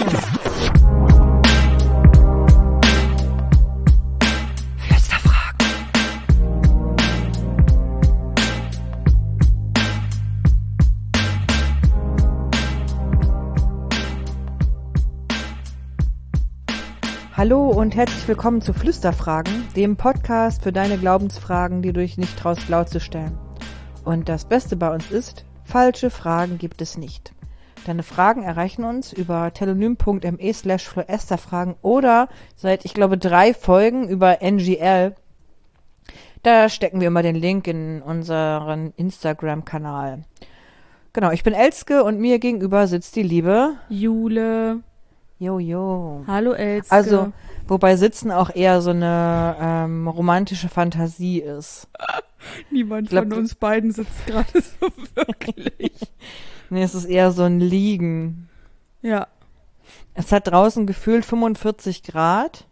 Hallo und herzlich willkommen zu Flüsterfragen, dem Podcast für deine Glaubensfragen, die du dich nicht traust laut zu stellen. Und das Beste bei uns ist, falsche Fragen gibt es nicht. Deine Fragen erreichen uns über telonym.me/floesterfragen oder seit, ich glaube, 3 Folgen über NGL. Da stecken wir immer den Link in unseren Instagram-Kanal. Genau, ich bin Elske und mir gegenüber sitzt die liebe Jule. Jojo. Hallo Elske. Also, wobei Sitzen auch eher so eine romantische Fantasie ist. Niemand von uns beiden sitzt gerade so wirklich. Nee, es ist eher so ein Liegen. Ja. Es hat draußen gefühlt 45 Grad.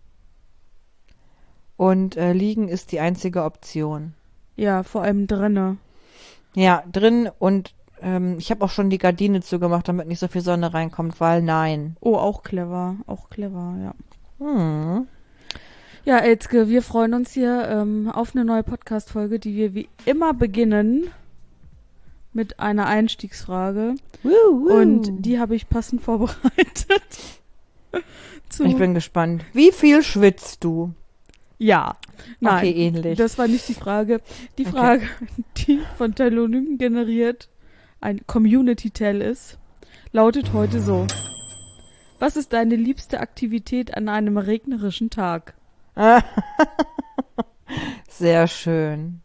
Und Liegen ist die einzige Option. Ja, vor allem drinne. Ja, drin und ich habe auch schon die Gardine zugemacht, damit nicht so viel Sonne reinkommt, weil nein. Oh, auch clever, ja. Ja, Elske, wir freuen uns hier auf eine neue Podcast-Folge, die wir wie immer beginnen mit einer Einstiegsfrage. Und die habe ich passend vorbereitet. Ich bin gespannt. Wie viel schwitzt du? Ja. Nein, okay, ähnlich. Das war nicht die Frage. Die Frage, die von Telonym generiert ein Community-Tell ist, lautet heute so. Was ist deine liebste Aktivität an einem regnerischen Tag? Sehr schön.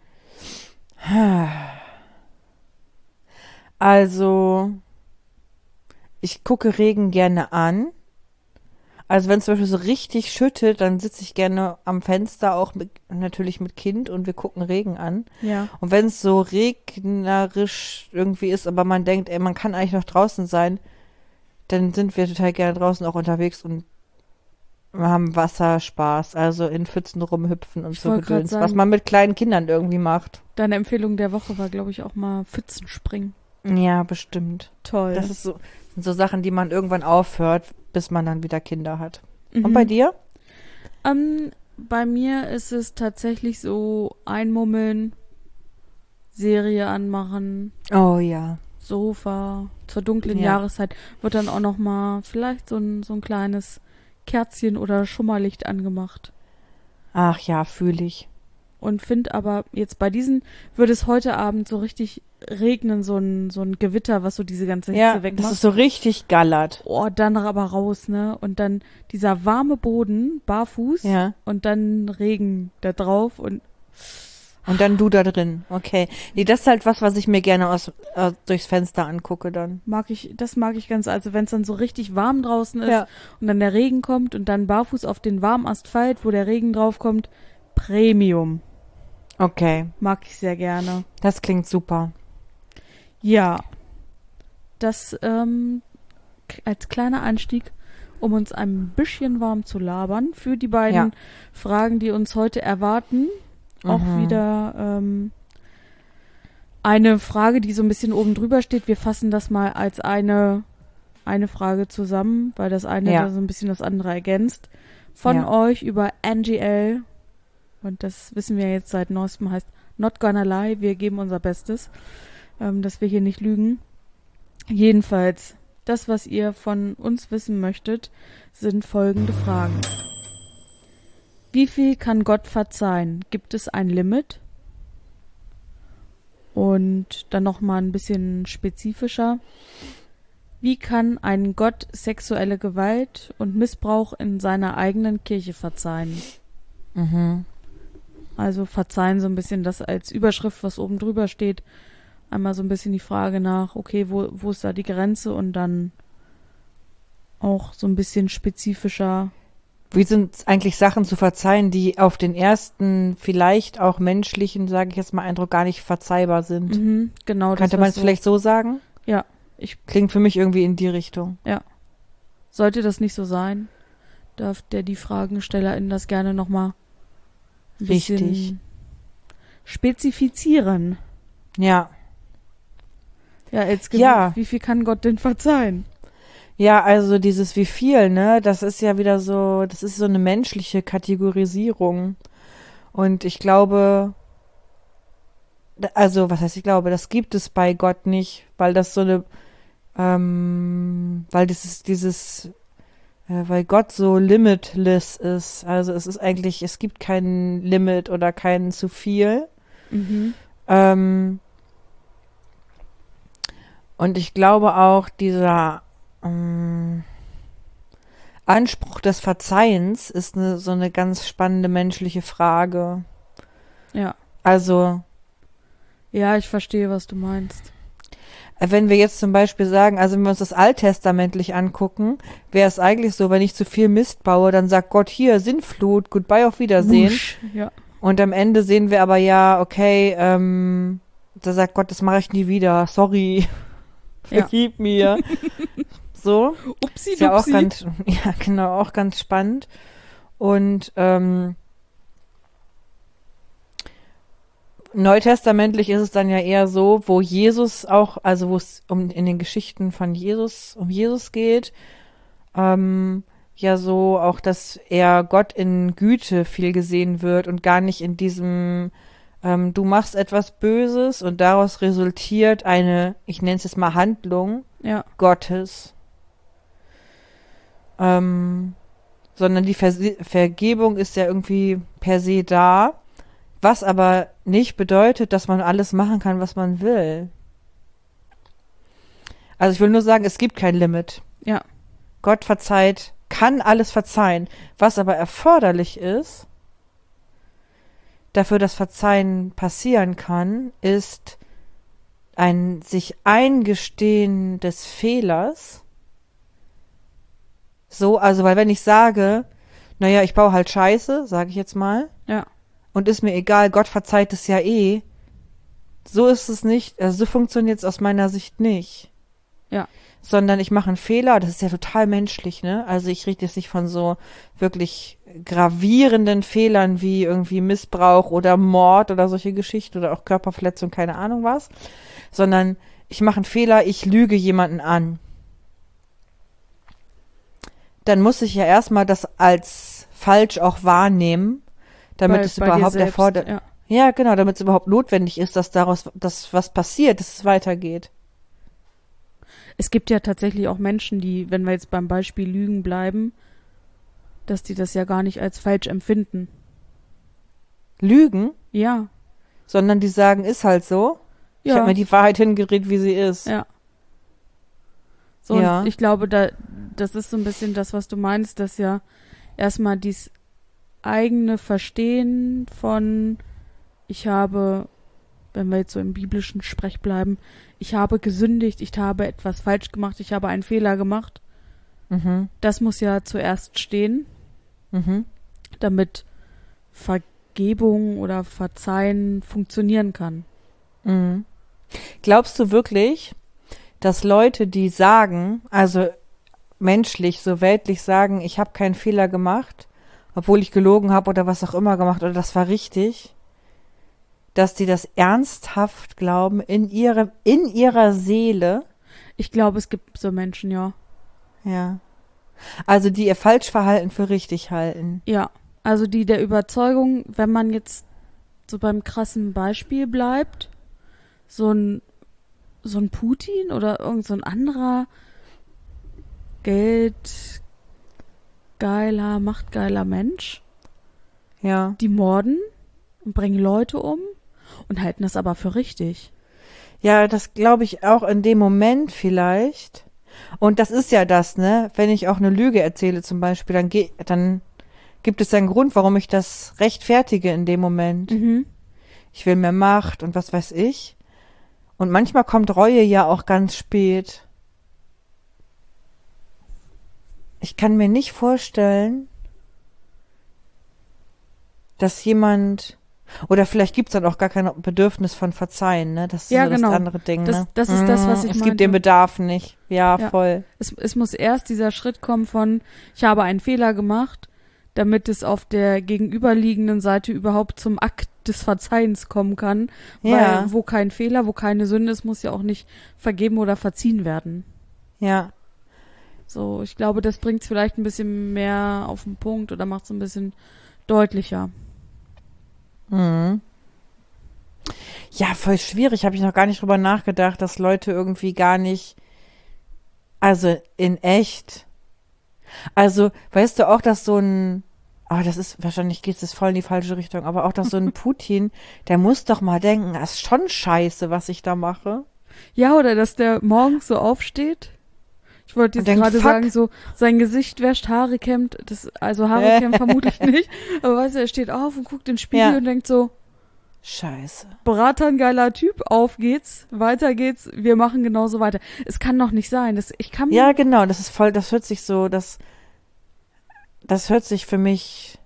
Also, ich gucke Regen gerne an. Also wenn es zum Beispiel so richtig schüttet, dann sitze ich gerne am Fenster, auch natürlich mit Kind und wir gucken Regen an. Ja. Und wenn es so regnerisch irgendwie ist, aber man denkt, ey, man kann eigentlich noch draußen sein, dann sind wir total gerne draußen auch unterwegs und wir haben Wasserspaß, also in Pfützen rumhüpfen und so Gedöns, was man mit kleinen Kindern irgendwie macht. Deine Empfehlung der Woche war, glaube ich, auch mal Pfützenspringen. Ja, bestimmt. Toll. Das sind so Sachen, die man irgendwann aufhört, bis man dann wieder Kinder hat. Und bei dir? Bei mir ist es tatsächlich so einmummeln, Serie anmachen. Oh ja. Sofa. Zur dunklen Jahreszeit wird dann auch noch mal vielleicht so ein kleines Kerzchen oder Schummerlicht angemacht. Ach ja, fühle ich. Und finde aber jetzt bei diesen, würde es heute Abend so richtig regnen, so ein Gewitter, was so diese ganze Hitze wegmacht. Das ist so richtig gallert. Oh, dann aber raus, ne? Und dann dieser warme Boden, barfuß, und dann Regen da drauf und dann du da drin. Okay. Nee, das ist halt was ich mir gerne durchs Fenster angucke dann. Das mag ich ganz, also wenn es dann so richtig warm draußen ist und dann der Regen kommt und dann barfuß auf den warmen Asphalt, wo der Regen drauf kommt, Premium. Okay. Mag ich sehr gerne. Das klingt super. Ja. Das als kleiner Einstieg, um uns ein bisschen warm zu labern für die beiden Fragen, die uns heute erwarten. Auch wieder eine Frage, die so ein bisschen oben drüber steht. Wir fassen das mal als eine Frage zusammen, weil das eine da so ein bisschen das andere ergänzt. Von euch über NGL. Und das wissen wir jetzt seit neuestem, heißt Not Gonna Lie. Wir geben unser Bestes, dass wir hier nicht lügen. Jedenfalls, das, was ihr von uns wissen möchtet, sind folgende Fragen. Wie viel kann Gott verzeihen? Gibt es ein Limit? Und dann nochmal ein bisschen spezifischer. Wie kann ein Gott sexuelle Gewalt und Missbrauch in seiner eigenen Kirche verzeihen? Also verzeihen so ein bisschen das als Überschrift, was oben drüber steht. Einmal so ein bisschen die Frage nach, okay, wo ist da die Grenze? Und dann auch so ein bisschen spezifischer. Wie sind eigentlich Sachen zu verzeihen, die auf den ersten vielleicht auch menschlichen, sage ich jetzt mal, Eindruck gar nicht verzeihbar sind? Genau. Könnte man es vielleicht so sagen? Ja. Klingt für mich irgendwie in die Richtung. Ja. Sollte das nicht so sein, darf die FragenstellerInnen das gerne nochmal ein bisschen spezifizieren. Ja. Ja, jetzt wie viel kann Gott denn verzeihen? Ja, also dieses wie viel, ne? Das ist ja wieder so, das ist so eine menschliche Kategorisierung. Und ich glaube, also was heißt ich glaube, das gibt es bei Gott nicht, weil das so eine, weil weil Gott so limitless ist. Also es ist eigentlich, es gibt kein Limit oder kein zu viel. Mhm. Ähm, und ich glaube auch, dieser Anspruch des Verzeihens ist so eine ganz spannende menschliche Frage. Ja. Also, Ja, ich verstehe, was du meinst. wenn wir jetzt zum Beispiel sagen, also wenn wir uns das alttestamentlich angucken, wäre es eigentlich so, wenn ich zu viel Mist baue, dann sagt Gott hier, Sintflut, goodbye, auf Wiedersehen. Wusch. Ja. Und am Ende sehen wir aber ja, okay, da sagt Gott, das mache ich nie wieder, sorry, vergib mir. So. Upsi, ist ja auch ganz, ja genau, auch ganz spannend. Und neutestamentlich ist es dann ja eher so, wo Jesus auch, also wo es in den Geschichten von Jesus, um Jesus geht, ja so auch, dass er Gott in Güte viel gesehen wird und gar nicht in diesem, du machst etwas Böses und daraus resultiert eine, ich nenne es jetzt mal Handlung Gottes. Sondern die Vergebung ist ja irgendwie per se da, was aber nicht bedeutet, dass man alles machen kann, was man will. Also ich will nur sagen, es gibt kein Limit. Ja. Gott verzeiht, kann alles verzeihen. Was aber erforderlich ist, dafür, dass Verzeihen passieren kann, ist ein sich Eingestehen des Fehlers. So, also, weil wenn ich sage, naja, ich baue halt Scheiße, sage ich jetzt mal. Ja. Und ist mir egal, Gott verzeiht es ja eh. So ist es nicht, also so funktioniert es aus meiner Sicht nicht. Ja. Sondern ich mache einen Fehler, das ist ja total menschlich, ne? Also ich rede jetzt nicht von so wirklich gravierenden Fehlern wie irgendwie Missbrauch oder Mord oder solche Geschichten oder auch Körperverletzung, keine Ahnung was, sondern ich mache einen Fehler, ich lüge jemanden an. Dann muss ich ja erstmal das als falsch auch wahrnehmen, damit es überhaupt erfordert. Ja, genau, damit es überhaupt notwendig ist, dass daraus was passiert, dass es weitergeht. Es gibt ja tatsächlich auch Menschen, die, wenn wir jetzt beim Beispiel Lügen bleiben, dass die das ja gar nicht als falsch empfinden. Lügen? Ja. Sondern die sagen, ist halt so. Ja. Ich habe mir die Wahrheit hingeredet, wie sie ist. Ja. So, ja. Und ich glaube, das ist so ein bisschen das, was du meinst, dass ja erstmal dies eigene Verstehen von ich habe, wenn wir jetzt so im biblischen Sprech bleiben, ich habe gesündigt, ich habe etwas falsch gemacht, ich habe einen Fehler gemacht. Mhm. Das muss ja zuerst stehen, damit Vergebung oder Verzeihen funktionieren kann. Mhm. Glaubst du wirklich, dass Leute, die sagen, also menschlich, so weltlich sagen, ich habe keinen Fehler gemacht, obwohl ich gelogen habe oder was auch immer gemacht oder das war richtig, dass die das ernsthaft glauben in ihrer Seele? Ich glaube, es gibt so Menschen, ja. Ja. Also die ihr Falschverhalten für richtig halten. Ja, also die der Überzeugung, wenn man jetzt so beim krassen Beispiel bleibt, so ein Putin oder irgend so ein anderer geldgeiler, machtgeiler Mensch, ja, die morden und bringen Leute um und halten das aber für richtig. Ja, das glaube ich auch in dem Moment vielleicht. Und das ist ja das, ne? Wenn ich auch eine Lüge erzähle zum Beispiel, dann gibt es ja einen Grund, warum ich das rechtfertige in dem Moment. Mhm. Ich will mehr Macht und was weiß ich. Und manchmal kommt Reue ja auch ganz spät. Ich kann mir nicht vorstellen, dass jemand, oder vielleicht gibt es dann auch gar kein Bedürfnis von Verzeihen, ne? Das ist ja, so genau. Das andere Ding, ne? Das ist das, was ich Es meinte. gibt den Bedarf nicht. Ja, voll. Es muss erst dieser Schritt kommen von, ich habe einen Fehler gemacht, damit es auf der gegenüberliegenden Seite überhaupt zum Akt des Verzeihens kommen kann. Weil wo kein Fehler, wo keine Sünde ist, muss ja auch nicht vergeben oder verziehen werden. Ja. So, ich glaube, das bringt es vielleicht ein bisschen mehr auf den Punkt oder macht es ein bisschen deutlicher. Mhm. Ja, voll schwierig. Habe ich noch gar nicht drüber nachgedacht, dass Leute irgendwie gar nicht, also in echt. Also, weißt du auch, dass so ein, das ist, wahrscheinlich geht es voll in die falsche Richtung, aber auch, dass so ein Putin, der muss doch mal denken, das ist schon scheiße, was ich da mache. Ja, oder dass der morgens so aufsteht. Ich wollte jetzt gerade sagen, so sein Gesicht wäscht, Haare kämmt, also Haare kämmt vermutlich nicht, aber weißt du, er steht auf und guckt in den Spiegel und denkt so, Scheiße. Berater, ein geiler Typ, auf geht's, weiter geht's, wir machen genauso weiter. Es kann doch nicht sein, Ja, genau, das ist voll, das hört sich so, das hört sich für mich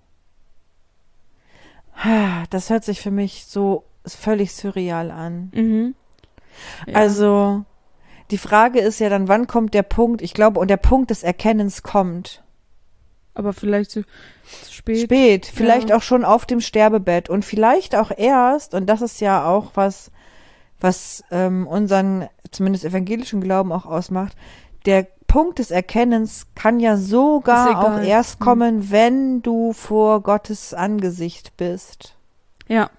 so völlig surreal an. Mhm. Ja. Also, die Frage ist ja dann, wann kommt der Punkt, ich glaube, und der Punkt des Erkennens kommt. Aber vielleicht zu spät. Spät, vielleicht auch schon auf dem Sterbebett und vielleicht auch erst, und das ist ja auch was unseren, zumindest evangelischen Glauben auch ausmacht, der Punkt des Erkennens kann ja sogar auch erst kommen, wenn du vor Gottes Angesicht bist. Ja.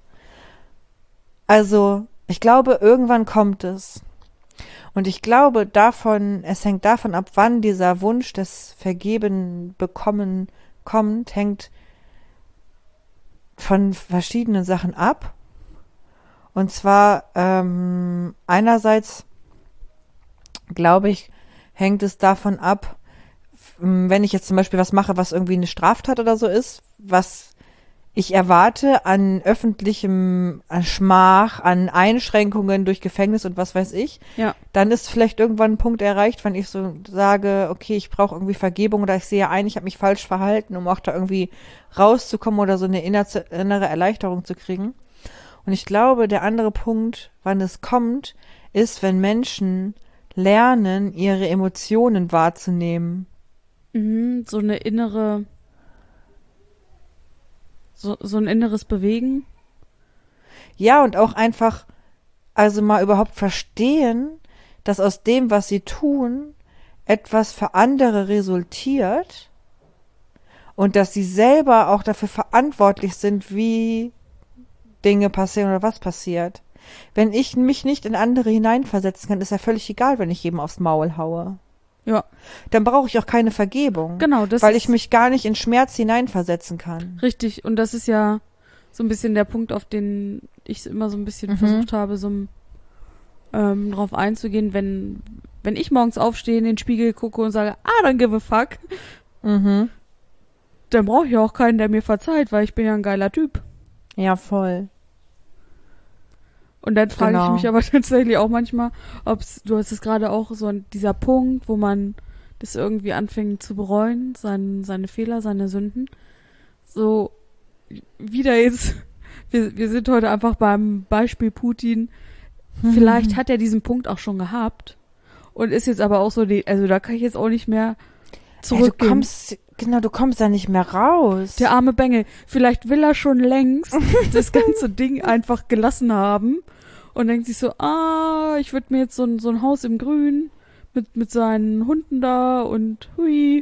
Also, ich glaube, irgendwann kommt es. Und ich glaube, es hängt davon ab, wann dieser Wunsch des Vergeben bekommen kommt, hängt von verschiedenen Sachen ab. Und zwar einerseits, glaube ich, hängt es davon ab, wenn ich jetzt zum Beispiel was mache, was irgendwie eine Straftat oder so ist, was ich erwarte an öffentlichem Schmach, an Einschränkungen durch Gefängnis und was weiß ich, dann ist vielleicht irgendwann ein Punkt erreicht, wenn ich so sage, okay, ich brauche irgendwie Vergebung oder ich sehe ein, ich habe mich falsch verhalten, um auch da irgendwie rauszukommen oder so eine innere Erleichterung zu kriegen. Und ich glaube, der andere Punkt, wann es kommt, ist, wenn Menschen lernen, ihre Emotionen wahrzunehmen. So eine innere... So ein inneres Bewegen? Ja, und auch einfach, also mal überhaupt verstehen, dass aus dem, was sie tun, etwas für andere resultiert und dass sie selber auch dafür verantwortlich sind, wie Dinge passieren oder was passiert. Wenn ich mich nicht in andere hineinversetzen kann, ist ja völlig egal, wenn ich jedem aufs Maul haue. Ja. Dann brauche ich auch keine Vergebung. Genau, weil ich mich gar nicht in Schmerz hineinversetzen kann. Richtig, und das ist ja so ein bisschen der Punkt, auf den ich immer so ein bisschen versucht habe, so drauf einzugehen, wenn ich morgens aufstehe, in den Spiegel gucke und sage, don't give a fuck, dann brauche ich auch keinen, der mir verzeiht, weil ich bin ja ein geiler Typ. Ja, voll. Und dann frage ich mich aber tatsächlich auch manchmal, du hast es gerade auch so dieser Punkt, wo man das irgendwie anfängt zu bereuen, seine Fehler, seine Sünden. So, wieder jetzt, wir sind heute einfach beim Beispiel Putin. Vielleicht hat er diesen Punkt auch schon gehabt und ist jetzt aber auch so, also da kann ich jetzt auch nicht mehr zurückgehen. Du kommst da nicht mehr raus. Der arme Bengel. Vielleicht will er schon längst das ganze Ding einfach gelassen haben und denkt sich so, ich würde mir jetzt so ein Haus im Grün mit seinen Hunden da und hui.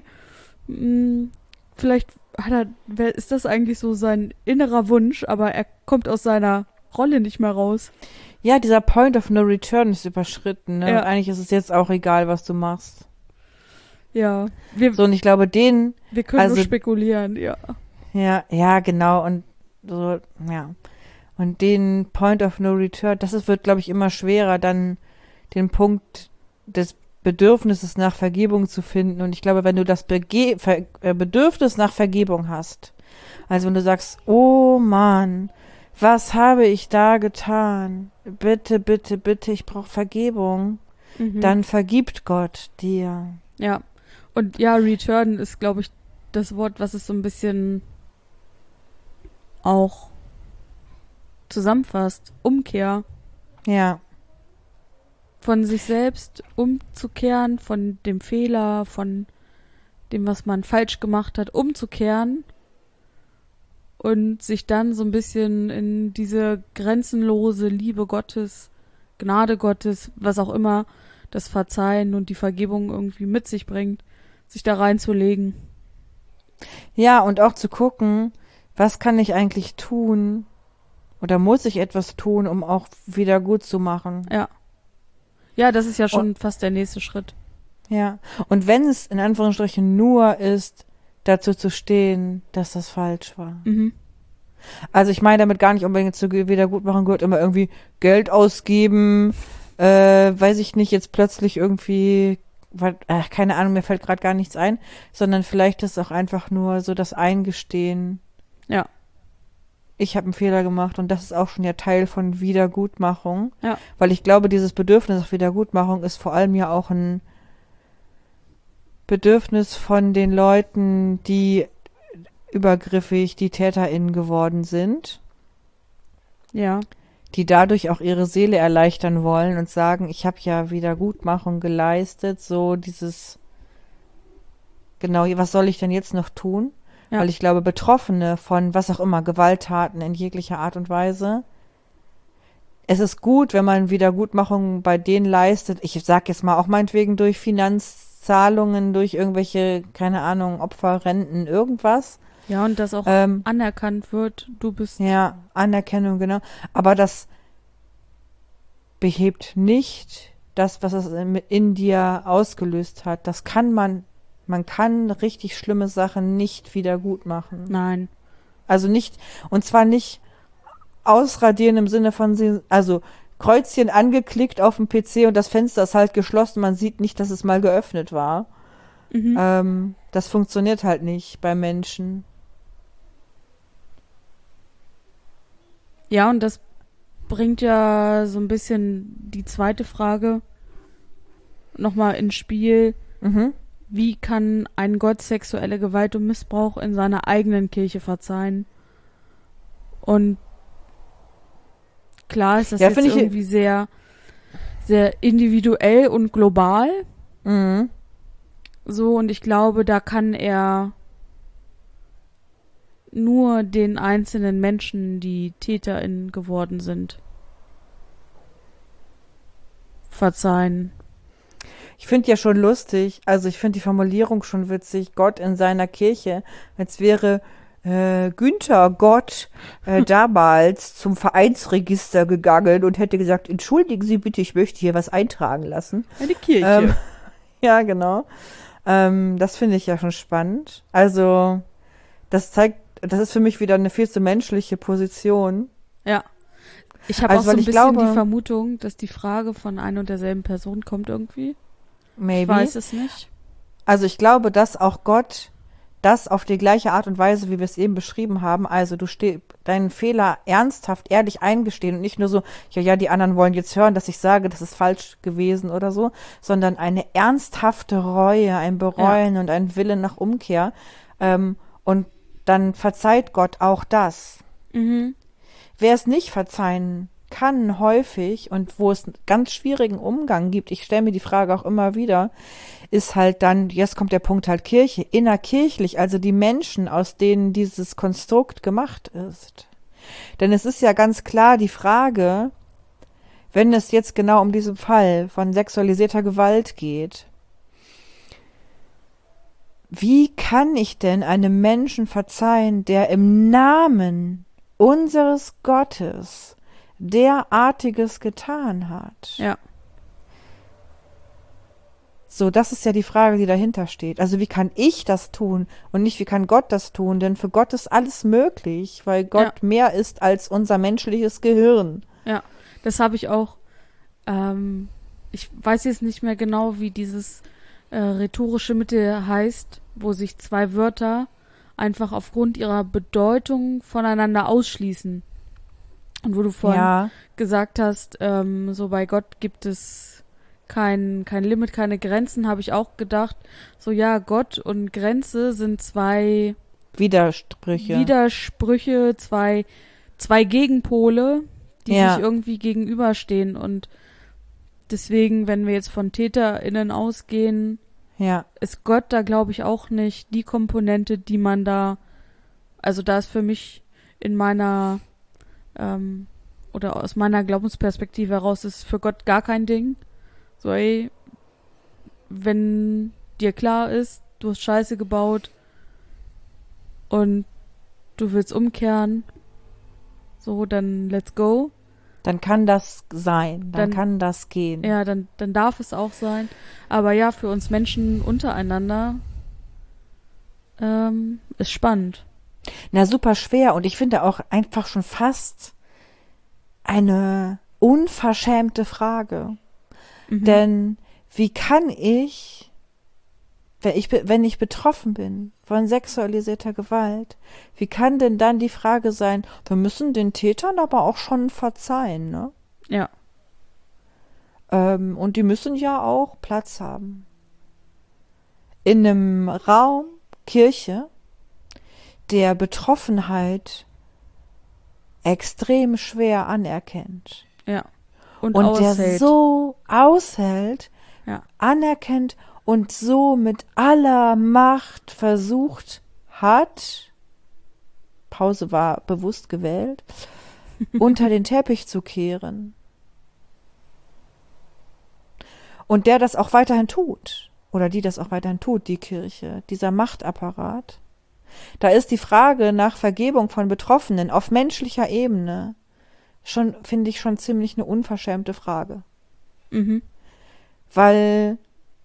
Vielleicht ist das eigentlich so sein innerer Wunsch, aber er kommt aus seiner Rolle nicht mehr raus. Ja, dieser Point of No Return ist überschritten. Ne? Ja. Und eigentlich ist es jetzt auch egal, was du machst. Ja. Und ich glaube, wir können nur spekulieren, ja. Ja, genau. Und so, ja. Und den Point of No Return, wird, glaube ich, immer schwerer, dann den Punkt des Bedürfnisses nach Vergebung zu finden. Und ich glaube, wenn du das Bedürfnis nach Vergebung hast, also wenn du sagst, oh Mann, was habe ich da getan? Bitte, bitte, bitte, ich brauche Vergebung. Dann vergibt Gott dir. Ja. Und ja, Return ist, glaube ich, das Wort, was es so ein bisschen auch zusammenfasst. Umkehr. Ja. Von sich selbst umzukehren, von dem Fehler, von dem, was man falsch gemacht hat, umzukehren und sich dann so ein bisschen in diese grenzenlose Liebe Gottes, Gnade Gottes, was auch immer das Verzeihen und die Vergebung irgendwie mit sich bringt, sich da reinzulegen. Ja, und auch zu gucken, was kann ich eigentlich tun oder muss ich etwas tun, um auch wieder gut zu machen. Ja. Ja, das ist ja schon fast der nächste Schritt. Ja, und wenn es in Anführungsstrichen nur ist, dazu zu stehen, dass das falsch war. Mhm. Also ich meine damit gar nicht unbedingt zu Wiedergutmachen gehört immer irgendwie Geld ausgeben, weiß ich nicht, jetzt plötzlich irgendwie, keine Ahnung, mir fällt gerade gar nichts ein, sondern vielleicht ist auch einfach nur so das Eingestehen. Ja. Ich habe einen Fehler gemacht und das ist auch schon ja Teil von Wiedergutmachung. Ja. Weil ich glaube, dieses Bedürfnis auf Wiedergutmachung ist vor allem ja auch ein Bedürfnis von den Leuten, die übergriffig die TäterInnen geworden sind. Ja. Die dadurch auch ihre Seele erleichtern wollen und sagen, ich habe ja Wiedergutmachung geleistet, so dieses, genau, was soll ich denn jetzt noch tun? Ja. Weil ich glaube, Betroffene von was auch immer, Gewalttaten in jeglicher Art und Weise, es ist gut, wenn man Wiedergutmachung bei denen leistet, ich sag jetzt mal auch meinetwegen durch Finanzzahlungen, durch irgendwelche, keine Ahnung, Opferrenten, irgendwas. Ja, und dass auch anerkannt wird, du bist... Ja, Anerkennung, genau. Aber das behebt nicht das, was es in dir ausgelöst hat. Das kann man kann richtig schlimme Sachen nicht wieder gut machen. Nein. Also nicht, und zwar nicht ausradieren im Sinne von, also Kreuzchen angeklickt auf dem PC und das Fenster ist halt geschlossen, man sieht nicht, dass es mal geöffnet war. Mhm. Das funktioniert halt nicht bei Menschen. Ja, und das bringt ja so ein bisschen die zweite Frage nochmal ins Spiel. Mhm. Wie kann ein Gott sexuelle Gewalt und Missbrauch in seiner eigenen Kirche verzeihen? Und klar ist das jetzt irgendwie sehr, sehr individuell und global. Mhm. So, und ich glaube, da kann er nur den einzelnen Menschen, die TäterInnen geworden sind, verzeihen. Ich finde ja schon lustig, also ich finde die Formulierung schon witzig, Gott in seiner Kirche, als wäre Günther Gott damals zum Vereinsregister gegangen und hätte gesagt, entschuldigen Sie bitte, ich möchte hier was eintragen lassen. Eine Kirche. Ja, genau. Das finde ich ja schon spannend. Also, das zeigt, das ist für mich wieder eine viel zu menschliche Position. Ja. Ich habe auch so ein bisschen die Vermutung, dass die Frage von einer und derselben Person kommt irgendwie. Maybe. Ich weiß es nicht. Also ich glaube, dass auch Gott das auf die gleiche Art und Weise, wie wir es eben beschrieben haben, also du deinen Fehler ernsthaft, ehrlich eingestehen und nicht nur so, ja, die anderen wollen jetzt hören, dass ich sage, das ist falsch gewesen oder so, sondern eine ernsthafte Reue, ein Bereuen und ein Wille nach Umkehr. Und dann verzeiht Gott auch das. Mhm. Wer es nicht verzeihen kann, häufig, und wo es einen ganz schwierigen Umgang gibt, ich stelle mir die Frage auch immer wieder, ist halt dann, jetzt kommt der Punkt halt Kirche, innerkirchlich, also die Menschen, aus denen dieses Konstrukt gemacht ist. Denn es ist ja ganz klar die Frage, wenn es jetzt genau um diesen Fall von sexualisierter Gewalt geht, wie kann ich denn einem Menschen verzeihen, der im Namen unseres Gottes derartiges getan hat? Ja. So, das ist ja die Frage, die dahinter steht. Also wie kann ich das tun und nicht wie kann Gott das tun? Denn für Gott ist alles möglich, weil Gott mehr ist als unser menschliches Gehirn. Ja, das habe ich auch. Ich weiß jetzt nicht mehr genau, wie dieses rhetorische Mittel heißt, wo sich zwei Wörter einfach aufgrund ihrer Bedeutung voneinander ausschließen. Und wo du vorhin gesagt hast, so bei Gott gibt es kein Limit, keine Grenzen, habe ich auch gedacht, so ja, Gott und Grenze sind zwei Widersprüche, zwei Gegenpole, die sich irgendwie gegenüberstehen. Und deswegen, wenn wir jetzt von TäterInnen ausgehen, ist Gott da, glaube ich, auch nicht die Komponente, die man da, also da ist für mich in meiner oder aus meiner Glaubensperspektive heraus ist für Gott gar kein Ding. So, ey, wenn dir klar ist, du hast Scheiße gebaut und du willst umkehren, so, dann let's go. Dann kann das sein, dann kann das gehen. Ja, dann darf es auch sein. Aber ja, für uns Menschen untereinander ist spannend. Na, super schwer. Und ich finde auch einfach schon fast eine unverschämte Frage. Mhm. Denn wie kann ich, wenn ich betroffen bin von sexualisierter Gewalt, wie kann denn dann die Frage sein, wir müssen den Tätern aber auch schon verzeihen, ne? Ja. Und die müssen ja auch Platz haben. In einem Raum, Kirche, der Betroffenheit extrem schwer anerkennt. Ja. Und der so aushält, ja, anerkennt und so mit aller Macht versucht hat, Pause war bewusst gewählt, unter den Teppich zu kehren. Und der das auch weiterhin tut, oder die das auch weiterhin tut, die Kirche, dieser Machtapparat. Da ist die Frage nach Vergebung von Betroffenen auf menschlicher Ebene schon, finde ich, schon ziemlich eine unverschämte Frage. Mhm. Weil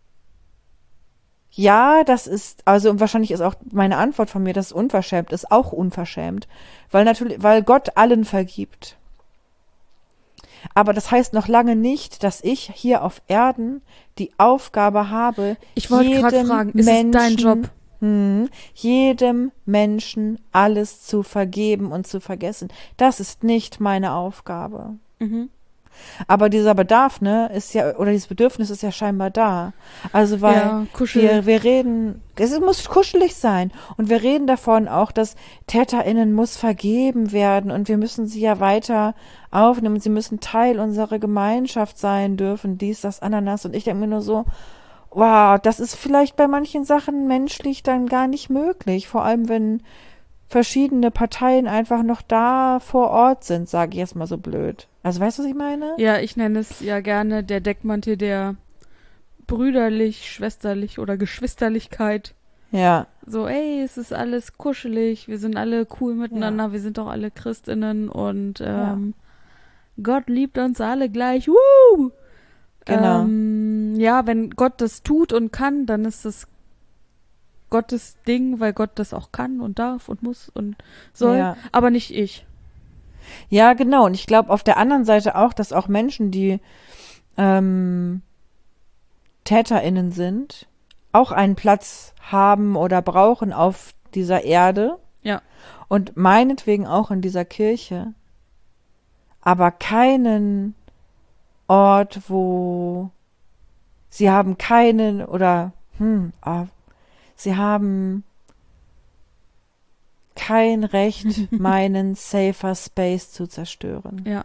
ja, das ist, also und wahrscheinlich ist auch meine Antwort von mir, dass es unverschämt ist, auch unverschämt. Weil Gott allen vergibt. Aber das heißt noch lange nicht, dass ich hier auf Erden die Aufgabe habe, ich wollte gerade fragen, ist es dein Job? Jedem Menschen alles zu vergeben und zu vergessen. Das ist nicht meine Aufgabe. Mhm. Aber dieser Bedarf, ne, ist ja, oder dieses Bedürfnis ist ja scheinbar da. Also, weil ja, wir reden, es muss kuschelig sein. Und wir reden davon auch, dass TäterInnen muss vergeben werden und wir müssen sie ja weiter aufnehmen. Sie müssen Teil unserer Gemeinschaft sein dürfen, dies, das, Ananas. Und ich denke mir nur so, wow, das ist vielleicht bei manchen Sachen menschlich dann gar nicht möglich. Vor allem, wenn verschiedene Parteien einfach noch da vor Ort sind, sage ich jetzt mal so blöd. Also weißt du, was ich meine? Ja, ich nenne es ja gerne der Deckmantel der brüderlich, schwesterlich oder Geschwisterlichkeit. Ja. So, ey, es ist alles kuschelig, wir sind alle cool miteinander, wir sind doch alle Christinnen und Gott liebt uns alle gleich. Woo! Genau. Ja, wenn Gott das tut und kann, dann ist das Gottes Ding, weil Gott das auch kann und darf und muss und soll, aber nicht ich. Ja, genau. Und ich glaube auf der anderen Seite auch, dass auch Menschen, die TäterInnen sind, auch einen Platz haben oder brauchen auf dieser Erde. Ja. Und meinetwegen auch in dieser Kirche. Aber keinen Ort, wo sie haben keinen oder sie haben kein Recht, meinen safer Space zu zerstören. Ja.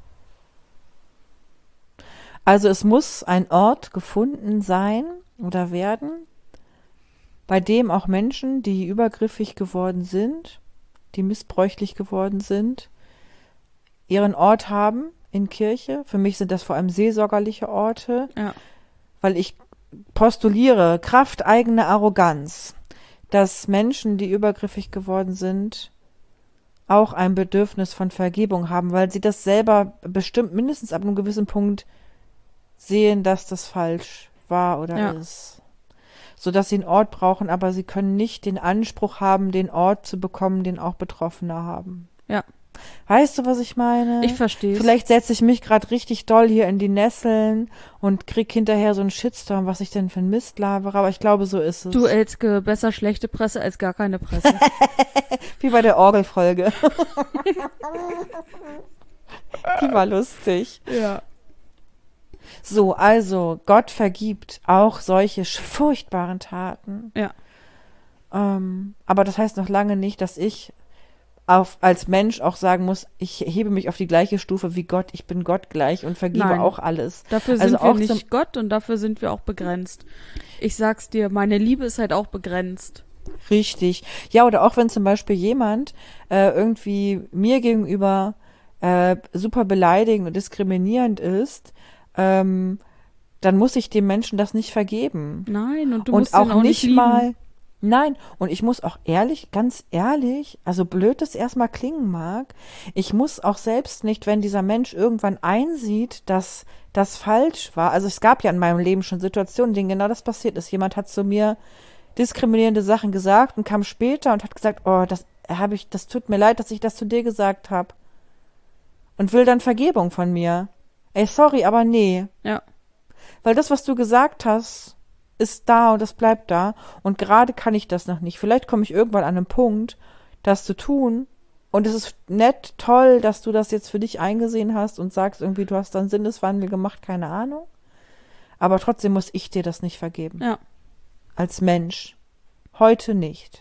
Also es muss ein Ort gefunden sein oder werden, bei dem auch Menschen, die übergriffig geworden sind, die missbräuchlich geworden sind, ihren Ort haben in Kirche. Für mich sind das vor allem seelsorgerliche Orte, weil ich postuliere, Kraft eigener Arroganz, dass Menschen, die übergriffig geworden sind, auch ein Bedürfnis von Vergebung haben, weil sie das selber bestimmt mindestens ab einem gewissen Punkt sehen, dass das falsch war oder ist. Sodass sie einen Ort brauchen, aber sie können nicht den Anspruch haben, den Ort zu bekommen, den auch Betroffene haben. Ja. Weißt du, was ich meine? Ich verstehe. Vielleicht setze ich mich gerade richtig doll hier in die Nesseln und krieg hinterher so einen Shitstorm, was ich denn für ein Mist labere, aber ich glaube, so ist es. Du, Elske, besser schlechte Presse als gar keine Presse. Wie bei der Orgelfolge. Die war lustig. Ja. So, also, Gott vergibt auch solche furchtbaren Taten. Ja. Aber das heißt noch lange nicht, dass ich als Mensch auch sagen muss, ich hebe mich auf die gleiche Stufe wie Gott, ich bin Gott gleich und vergebe auch alles. Dafür sind wir nicht Gott und dafür sind wir auch begrenzt. Ich sag's dir, meine Liebe ist halt auch begrenzt. Richtig. Ja, oder auch wenn zum Beispiel jemand irgendwie mir gegenüber super beleidigend und diskriminierend ist, dann muss ich dem Menschen das nicht vergeben. Nein, und du Und musst ihn auch nicht mal, nein, und ich muss auch ehrlich, ganz ehrlich, also blöd es erstmal klingen mag, ich muss auch selbst nicht, wenn dieser Mensch irgendwann einsieht, dass das falsch war. Also es gab ja in meinem Leben schon Situationen, in denen genau das passiert ist. Jemand hat zu mir diskriminierende Sachen gesagt und kam später und hat gesagt, oh, das tut mir leid, dass ich das zu dir gesagt habe. Und will dann Vergebung von mir. Ey, sorry, aber nee. Ja. Weil das, was du gesagt hast, ist da und das bleibt da. Und gerade kann ich das noch nicht. Vielleicht komme ich irgendwann an einen Punkt, das zu tun. Und es ist nett, toll, dass du das jetzt für dich eingesehen hast und sagst irgendwie, du hast dann Sinneswandel gemacht, keine Ahnung. Aber trotzdem muss ich dir das nicht vergeben. Ja. Als Mensch. Heute nicht.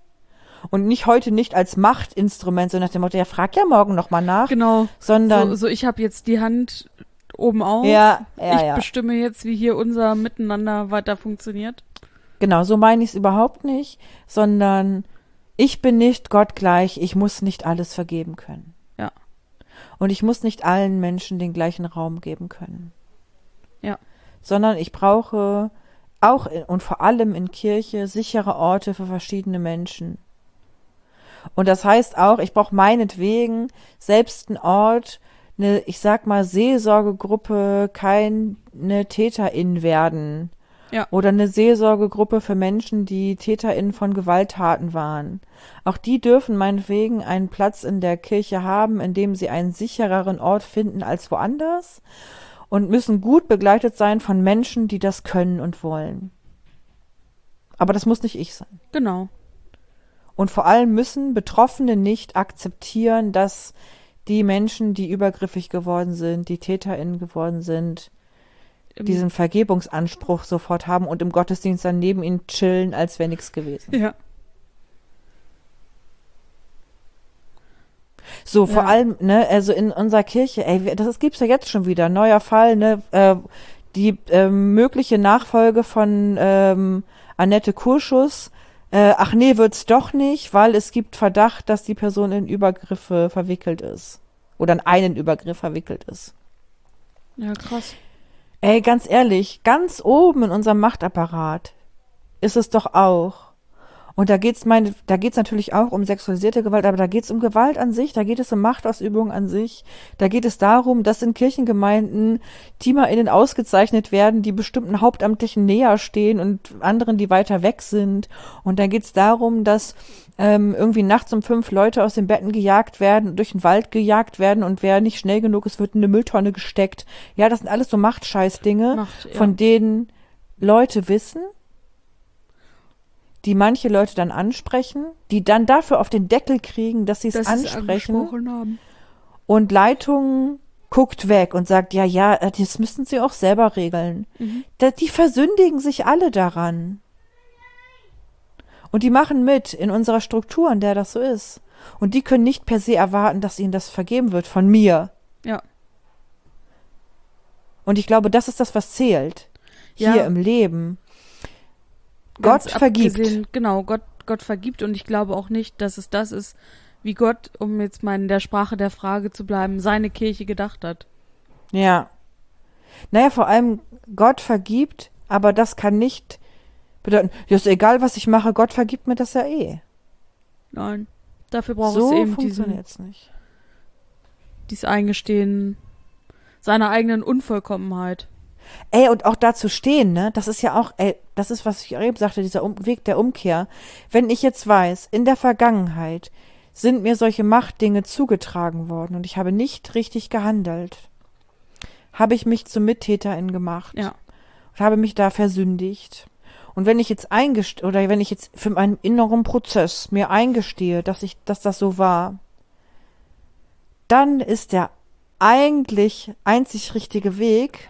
Und nicht heute nicht als Machtinstrument, so nach dem Motto, ja, frag ja morgen nochmal nach. Genau. Sondern. So ich habe jetzt die Hand oben auf. Ja, ich bestimme jetzt, wie hier unser Miteinander weiter funktioniert. Genau, so meine ich es überhaupt nicht, sondern ich bin nicht Gott gleich, ich muss nicht alles vergeben können. Ja. Und ich muss nicht allen Menschen den gleichen Raum geben können. Ja. Sondern ich brauche auch und vor allem in Kirche sichere Orte für verschiedene Menschen. Und das heißt auch, ich brauche meinetwegen selbst einen Ort, ich sag mal, Seelsorgegruppe, keine TäterInnen werden. Ja. Oder eine Seelsorgegruppe für Menschen, die TäterInnen von Gewalttaten waren. Auch die dürfen meinetwegen einen Platz in der Kirche haben, in dem sie einen sichereren Ort finden als woanders und müssen gut begleitet sein von Menschen, die das können und wollen. Aber das muss nicht ich sein. Genau. Und vor allem müssen Betroffene nicht akzeptieren, dass die Menschen, die übergriffig geworden sind, die TäterInnen geworden sind, diesen Vergebungsanspruch sofort haben und im Gottesdienst dann neben ihnen chillen, als wäre nichts gewesen. Ja. So, vor allem, ne, also in unserer Kirche, ey, das gibt's ja jetzt schon wieder, neuer Fall, ne, die mögliche Nachfolge von Annette Kurschus, ach nee, wird's doch nicht, weil es gibt Verdacht, dass die Person in Übergriffe verwickelt ist. Oder in einen Übergriff verwickelt ist. Ja, krass. Ey, ganz ehrlich, ganz oben in unserem Machtapparat ist es doch auch. Und da geht's natürlich auch um sexualisierte Gewalt, aber da geht's um Gewalt an sich, da geht es um Machtausübung an sich, da geht es darum, dass in Kirchengemeinden TeamerInnen ausgezeichnet werden, die bestimmten Hauptamtlichen näher stehen und anderen, die weiter weg sind. Und da geht's darum, dass irgendwie nachts um 5 Leute aus den Betten gejagt werden, durch den Wald gejagt werden und wer nicht schnell genug ist, wird in eine Mülltonne gesteckt. Ja, das sind alles so Machtscheißdinge, von denen Leute wissen, die manche Leute dann ansprechen, die dann dafür auf den Deckel kriegen, dass sie es ansprechen. Haben. Und Leitung guckt weg und sagt, ja, das müssen sie auch selber regeln. Mhm. Die versündigen sich alle daran. Und die machen mit in unserer Struktur, in der das so ist. Und die können nicht per se erwarten, dass ihnen das vergeben wird von mir. Ja. Und ich glaube, das ist das, was zählt. Hier im Leben. Ganz Gott vergibt. Genau, Gott vergibt und ich glaube auch nicht, dass es das ist, wie Gott, um jetzt mal in der Sprache der Frage zu bleiben, seine Kirche gedacht hat. Ja. Naja, vor allem Gott vergibt, aber das kann nicht bedeuten, ja, ist egal, was ich mache, Gott vergibt mir das ja eh. Nein, dafür braucht so es eben funktioniert's nicht. Dieses Eingestehen seiner eigenen Unvollkommenheit. Ey, und auch dazu stehen, ne, das ist ja auch, das ist, was ich eben sagte, dieser Weg der Umkehr. Wenn ich jetzt weiß, in der Vergangenheit sind mir solche Machtdinge zugetragen worden und ich habe nicht richtig gehandelt, habe ich mich zum Mittäterin gemacht. Ja. Und habe mich da versündigt. Und wenn ich jetzt wenn ich jetzt für meinen inneren Prozess mir eingestehe, dass das so war, dann ist der eigentlich einzig richtige Weg,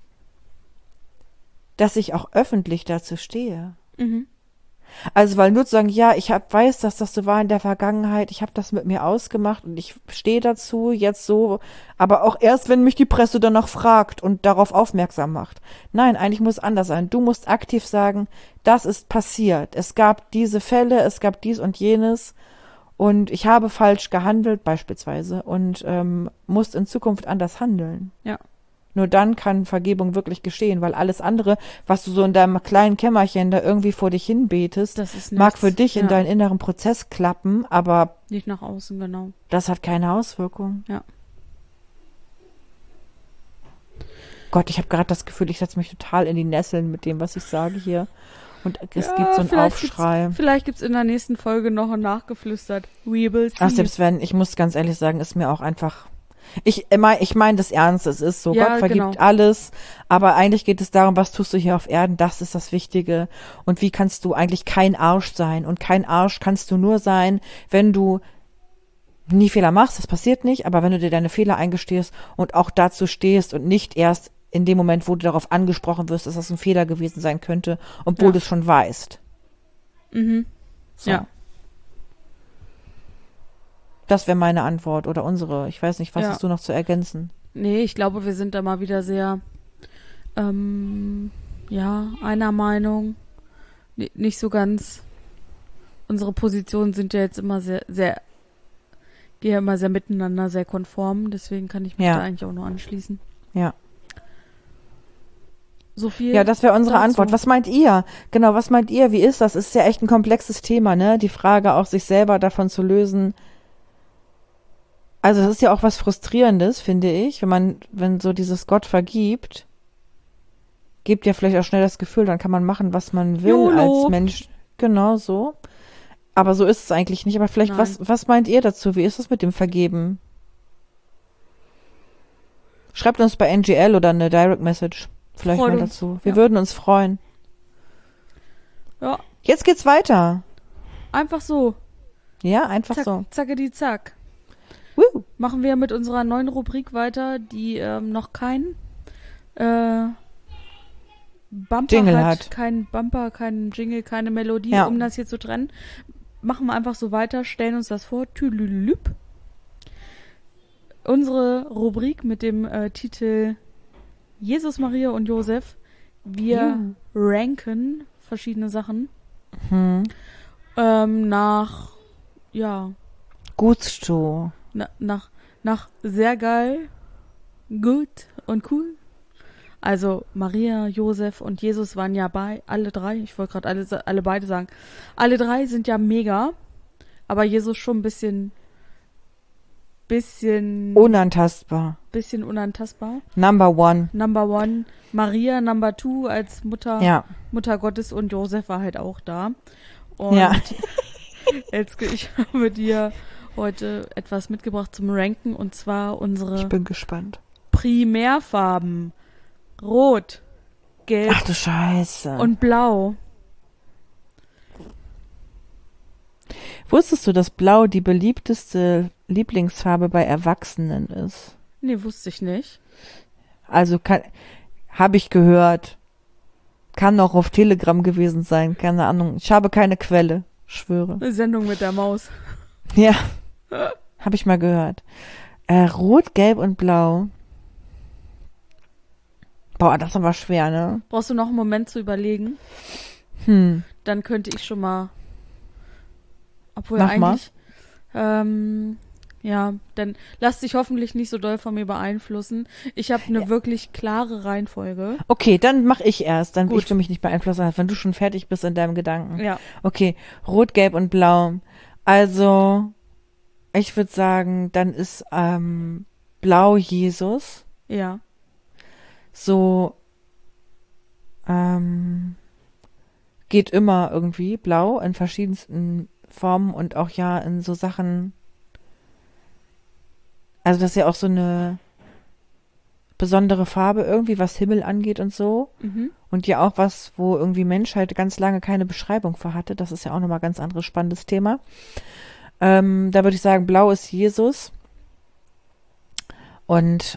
dass ich auch öffentlich dazu stehe. Mhm. Also, weil nur zu sagen, ja, ich weiß, dass das so war in der Vergangenheit, ich habe das mit mir ausgemacht und ich stehe dazu jetzt so, aber auch erst, wenn mich die Presse danach fragt und darauf aufmerksam macht. Nein, eigentlich muss es anders sein. Du musst aktiv sagen, das ist passiert. Es gab diese Fälle, es gab dies und jenes und ich habe falsch gehandelt beispielsweise und muss in Zukunft anders handeln. Ja. Nur dann kann Vergebung wirklich geschehen, weil alles andere, was du so in deinem kleinen Kämmerchen da irgendwie vor dich hin betest, mag für dich in deinen inneren Prozess klappen, aber nicht nach außen, genau. Das hat keine Auswirkung. Ja. Gott, ich habe gerade das Gefühl, ich setze mich total in die Nesseln mit dem, was ich sage hier. Und es gibt so einen Aufschrei. Vielleicht gibt's in der nächsten Folge noch ein nachgeflüstert. We will see. Ach, selbst wenn, ich muss ganz ehrlich sagen, ist mir auch einfach... Ich meine das ernst, es ist so, Gott vergibt alles, aber eigentlich geht es darum, was tust du hier auf Erden, das ist das Wichtige. Und wie kannst du eigentlich kein Arsch sein? Und kein Arsch kannst du nur sein, wenn du nie Fehler machst, das passiert nicht, aber wenn du dir deine Fehler eingestehst und auch dazu stehst und nicht erst in dem Moment, wo du darauf angesprochen wirst, dass das ein Fehler gewesen sein könnte, obwohl du es schon weißt. Mhm. So. Ja. Das wäre meine Antwort oder unsere. Ich weiß nicht, was hast du noch zu ergänzen? Nee, ich glaube, wir sind da mal wieder sehr, einer Meinung. Nicht so ganz. Unsere Positionen sind ja jetzt immer gehen ja immer sehr miteinander, sehr konform. Deswegen kann ich mich da eigentlich auch nur anschließen. Ja. So viel. Ja, das wäre unsere Antwort. Was meint ihr? Genau, was meint ihr? Wie ist das? Ist ja echt ein komplexes Thema, ne? Die Frage auch, sich selber davon zu lösen. Also, das ist ja auch was Frustrierendes, finde ich, wenn so dieses Gott vergibt, gibt ja vielleicht auch schnell das Gefühl, dann kann man machen, was man will als Mensch. Genau so. Aber so ist es eigentlich nicht. Aber vielleicht, was meint ihr dazu? Wie ist es mit dem Vergeben? Schreibt uns bei NGL oder eine Direct Message vielleicht mal dazu. Wir würden uns freuen. Ja. Jetzt geht's weiter. Einfach so. Ja, einfach so. Zackedi zack. Machen wir mit unserer neuen Rubrik weiter, die noch kein Bumper Jingle hat. Kein Bumper, kein Jingle, keine Melodie, um das hier zu trennen. Machen wir einfach so weiter, stellen uns das vor. Tüdelülüp. Unsere Rubrik mit dem Titel Jesus, Maria und Josef. Wir ranken verschiedene Sachen. Nach, Gusto. Nach sehr geil, gut und cool. Also Maria, Josef und Jesus waren ja alle drei. Ich wollte gerade alle beide sagen. Alle drei sind ja mega, aber Jesus schon ein bisschen unantastbar. Bisschen unantastbar. Number one. Maria Number 2 als Mutter Gottes und Josef war halt auch da. Und ich habe dir heute etwas mitgebracht zum Ranken und zwar unsere Ich bin gespannt. Primärfarben. Rot, Gelb Ach du Scheiße. Und Blau. Wusstest du, dass Blau die beliebteste Lieblingsfarbe bei Erwachsenen ist? Nee, wusste ich nicht. Also habe ich gehört. Kann auch auf Telegram gewesen sein, keine Ahnung. Ich habe keine Quelle, schwöre. Eine Sendung mit der Maus. Ja, habe ich mal gehört. Rot, Gelb und Blau. Boah, das ist aber schwer, ne? Brauchst du noch einen Moment zu überlegen? Dann könnte ich schon mal. Obwohl Mach eigentlich. Dann lass dich hoffentlich nicht so doll von mir beeinflussen. Ich habe eine wirklich klare Reihenfolge. Okay, dann mache ich erst. Dann ich will mich nicht beeinflussen, wenn du schon fertig bist in deinem Gedanken. Ja. Okay, Rot, Gelb und Blau. Also, ich würde sagen, dann ist Blau Jesus. Ja. So geht immer irgendwie blau in verschiedensten Formen und auch in so Sachen, also das ist ja auch so eine besondere Farbe irgendwie, was Himmel angeht und so. Und ja auch was, wo irgendwie Menschheit ganz lange keine Beschreibung für hatte. Das ist ja auch nochmal ein ganz anderes spannendes Thema. Da würde ich sagen, blau ist Jesus. Und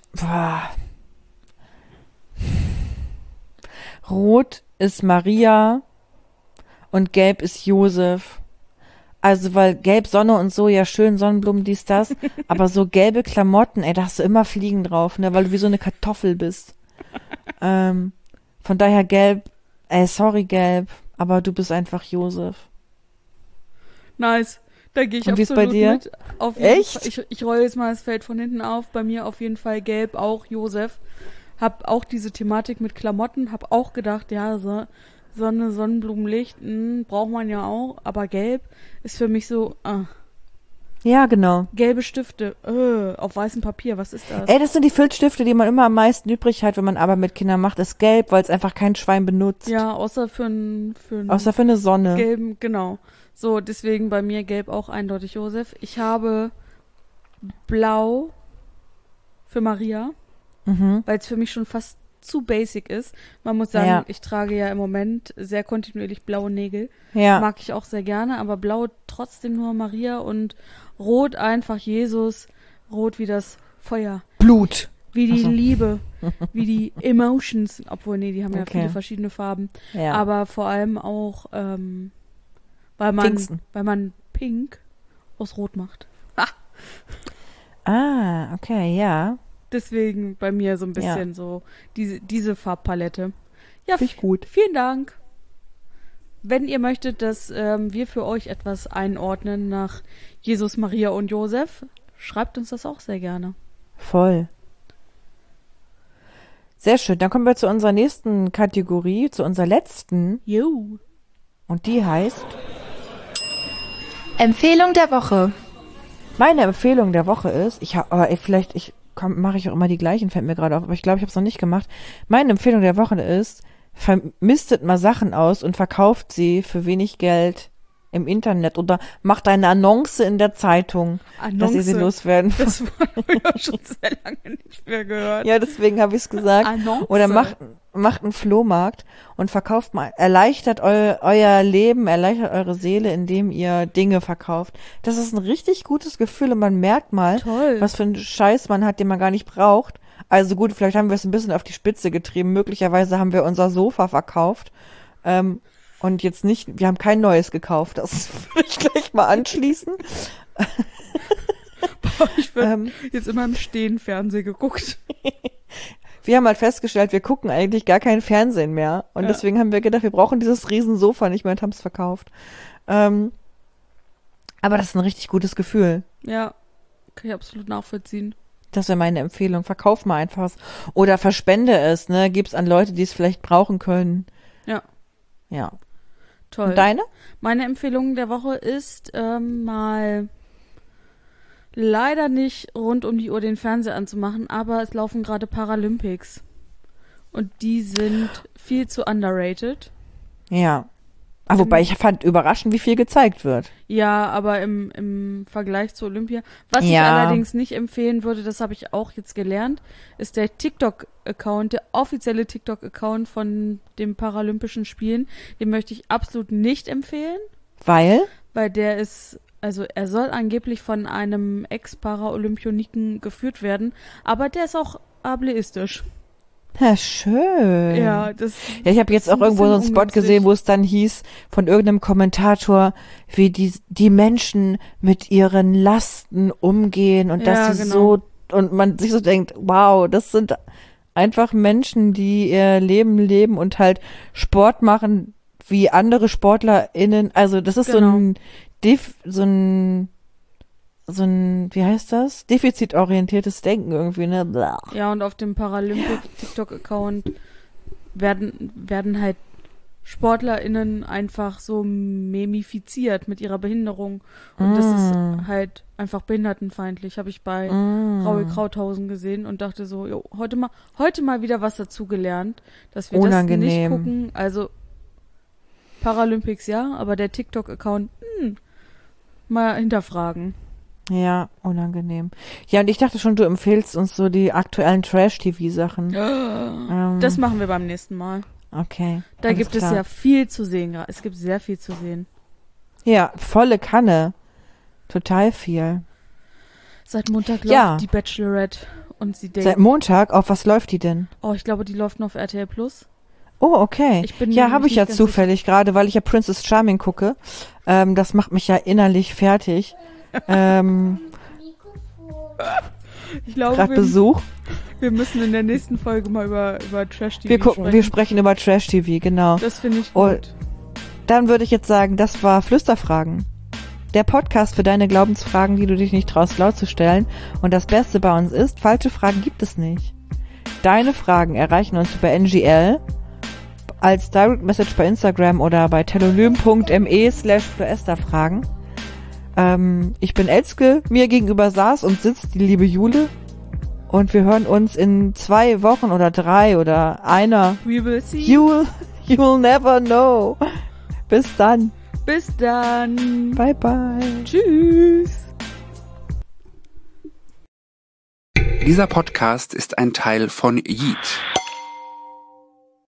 Rot ist Maria und Gelb ist Josef. Also, weil Gelb, Sonne und so, ja schön, Sonnenblumen, dies, das, aber so gelbe Klamotten, da hast du immer Fliegen drauf, ne, weil du wie so eine Kartoffel bist. Von daher Gelb, sorry Gelb, aber du bist einfach Josef. Nice. Da gehe ich und absolut bei dir? Mit. Echt? Ich rolle jetzt mal das Feld von hinten auf. Bei mir auf jeden Fall Gelb, auch Josef. hab auch diese Thematik mit Klamotten, hab auch gedacht, ja, Sonne, Sonnenblumenlicht, braucht man ja auch, aber gelb ist für mich so, Ja, genau. Gelbe Stifte, auf weißem Papier, was ist das? Ey, das sind die Filzstifte, die man immer am meisten übrig hat, wenn man Arbeit mit Kindern macht, ist gelb, weil es einfach kein Schwein benutzt. Ja, außer für eine Sonne. Gelben, genau. So, deswegen bei mir gelb auch eindeutig Josef. Ich habe blau für Maria, weil es für mich schon fast zu basic ist. Man muss sagen, ich trage ja im Moment sehr kontinuierlich blaue Nägel. Ja. Mag ich auch sehr gerne, aber blau trotzdem nur Maria und rot einfach Jesus, rot wie das Feuer. Blut. Wie die Liebe, wie die Emotions, obwohl, nee, die haben ja viele verschiedene Farben. Ja. Aber vor allem auch, weil man Pink aus Rot macht. Okay, ja. Deswegen bei mir so ein bisschen so diese Farbpalette. Ja, finde ich gut. Vielen Dank. Wenn ihr möchtet, dass wir für euch etwas einordnen nach Jesus, Maria und Josef, schreibt uns das auch sehr gerne. Voll. Sehr schön. Dann kommen wir zu unserer nächsten Kategorie, zu unserer letzten. Jo. Und die heißt Empfehlung der Woche. Meine Empfehlung der Woche ist, mache ich auch immer die gleichen, fällt mir gerade auf, aber ich glaube, ich habe es noch nicht gemacht. Meine Empfehlung der Woche ist, vermistet mal Sachen aus und verkauft sie für wenig Geld im Internet oder macht eine Annonce in der Zeitung, dass ihr sie loswerden. Das habe ich auch schon sehr lange nicht mehr gehört. Ja, deswegen habe ich es gesagt. Annonce. Oder macht einen Flohmarkt und verkauft mal, erleichtert euer Leben, erleichtert eure Seele, indem ihr Dinge verkauft. Das ist ein richtig gutes Gefühl und man merkt mal, was für einen Scheiß man hat, den man gar nicht braucht. Also gut, vielleicht haben wir es ein bisschen auf die Spitze getrieben. Möglicherweise haben wir unser Sofa verkauft. Und jetzt nicht, wir haben kein neues gekauft. Das würde ich gleich mal anschließen. Ich bin jetzt immer im Stehen Fernsehen geguckt. Wir haben halt festgestellt, wir gucken eigentlich gar kein Fernsehen mehr. Und deswegen haben wir gedacht, wir brauchen dieses Riesensofa nicht mehr und haben es verkauft. Aber das ist ein richtig gutes Gefühl. Ja, kann ich absolut nachvollziehen. Das wäre meine Empfehlung. Verkauf mal einfach was. Oder verspende es, ne? Gib's an Leute, die es vielleicht brauchen können. Ja. Toll. Und deine? Meine Empfehlung der Woche ist, mal leider nicht rund um die Uhr den Fernseher anzumachen, aber es laufen gerade Paralympics. Und die sind viel zu underrated. Ja. Wobei ich fand überraschend, wie viel gezeigt wird. Ja, aber im Vergleich zu Olympia. Was ich allerdings nicht empfehlen würde, das habe ich auch jetzt gelernt, ist der TikTok-Account, der offizielle TikTok-Account von den Paralympischen Spielen. Den möchte ich absolut nicht empfehlen. Weil? Weil der ist, also er soll angeblich von einem Ex-Paralympioniken geführt werden, aber der ist auch ableistisch. Ja, schön. Ja, ich habe jetzt auch irgendwo so einen Spot gesehen, wo es dann hieß von irgendeinem Kommentator, wie die Menschen mit ihren Lasten umgehen und dass sie so, und man sich so denkt, wow, das sind einfach Menschen, die ihr Leben leben und halt Sport machen wie andere SportlerInnen. Also das ist so ein, wie heißt das? Defizitorientiertes Denken irgendwie, ne? Blah. Ja, und auf dem Paralympic-TikTok-Account werden halt SportlerInnen einfach so memifiziert mit ihrer Behinderung. Und das ist halt einfach behindertenfeindlich. Habe ich bei Raul Krauthausen gesehen und dachte so, jo, heute mal wieder was dazugelernt, dass wir das nicht gucken. Also Paralympics ja, aber der TikTok-Account mal hinterfragen. Ja, unangenehm. Ja, und ich dachte schon, du empfehlst uns so die aktuellen Trash-TV-Sachen. Das machen wir beim nächsten Mal. Okay. Da gibt es ja viel zu sehen. Es gibt sehr viel zu sehen. Ja, volle Kanne. Total viel. Seit Montag läuft die Bachelorette und sie denkt. Seit Montag? Auf was läuft die denn? Oh, ich glaube, die läuft nur auf RTL Plus. Oh, okay. Habe ich ja zufällig gerade, weil ich ja Princess Charming gucke. Das macht mich ja innerlich fertig. Ich glaube, gerade Besuch. Wir müssen in der nächsten Folge mal über Trash-TV sprechen. Wir sprechen über Trash-TV, genau. Das finde ich gut. Und dann würde ich jetzt sagen, das war Flüsterfragen. Der Podcast für deine Glaubensfragen, die du dich nicht traust laut zu stellen. Und das Beste bei uns ist, falsche Fragen gibt es nicht. Deine Fragen erreichen uns über NGL als Direct Message bei Instagram oder bei telonym.me/Floesterfragen. Ich bin Elske, mir gegenüber saß und sitzt die liebe Jule. Und wir hören uns in 2 Wochen oder 3 oder einer. We will see. You'll never know. Bis dann. Bis dann. Bye bye. Tschüss. Dieser Podcast ist ein Teil von Yeet.